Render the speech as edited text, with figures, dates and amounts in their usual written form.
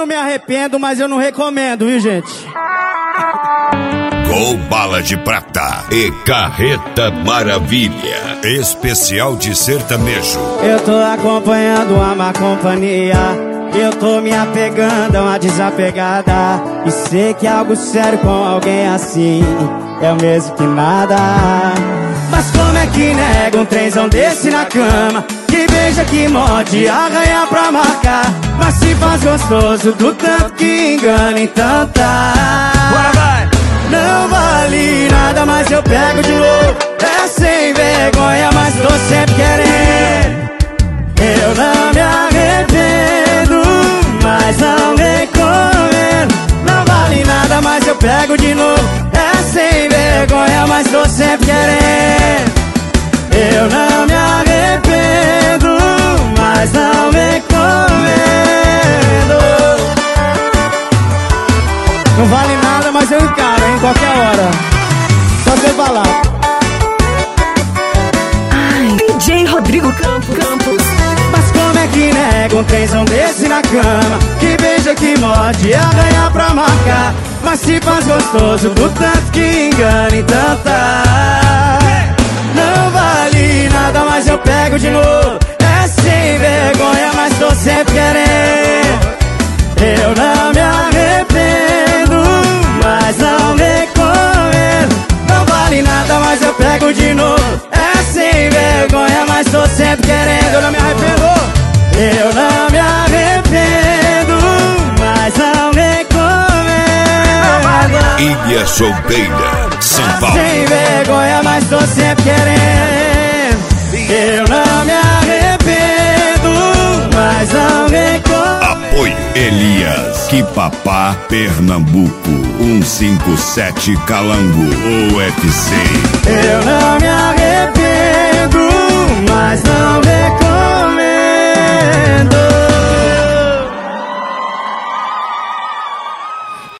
não me arrependo, mas eu não recomendo, viu, gente? Gol Bala de Prata e Carreta Maravilha, especial de sertanejo. Eu tô acompanhando a má companhia, eu tô me apegando a uma desapegada, e sei que algo sério com alguém assim é o mesmo que nada. Mas como é que nega um trenzão desse na cama, que beija, que morde, arranha pra marcar, mas se faz gostoso do tanto que engana, então tá. Bora, vai! Não vale nada, mas eu pego de novo. É sem vergonha, mas tô sempre querendo. Eu não me arrependo, mas não recomendo. Não vale nada, mas eu pego de novo. É sem vergonha, mas tô sempre querendo. Eu não me arrependo, mas não recomendo. Não vale nada, mas eu encaro, em qualquer hora. Só você falar. Ai, DJ Rodrigo Campos. Mas como é que nega um trenzão desse na cama, que beija, que morde, arranha pra marcar, mas se faz gostoso do tanto que engana, então tá. Não vale nada, mas eu pego de novo. É sem vergonha, mas tô sempre querendo. Eu não me arrependo, mas não recomendo. Não vale nada, mas eu pego de novo. É sem vergonha, mas tô sempre querendo. Eu não me arrependo. Eu não me arrependo, mas não recomendo. Ilha Solteira, São Paulo. Sem vergonha, mas tô sempre querendo. Eu não me arrependo, mas não recomendo. Apoio Elias, Quipapá, Pernambuco, 157 Calango, UFC. Eu não me arrependo.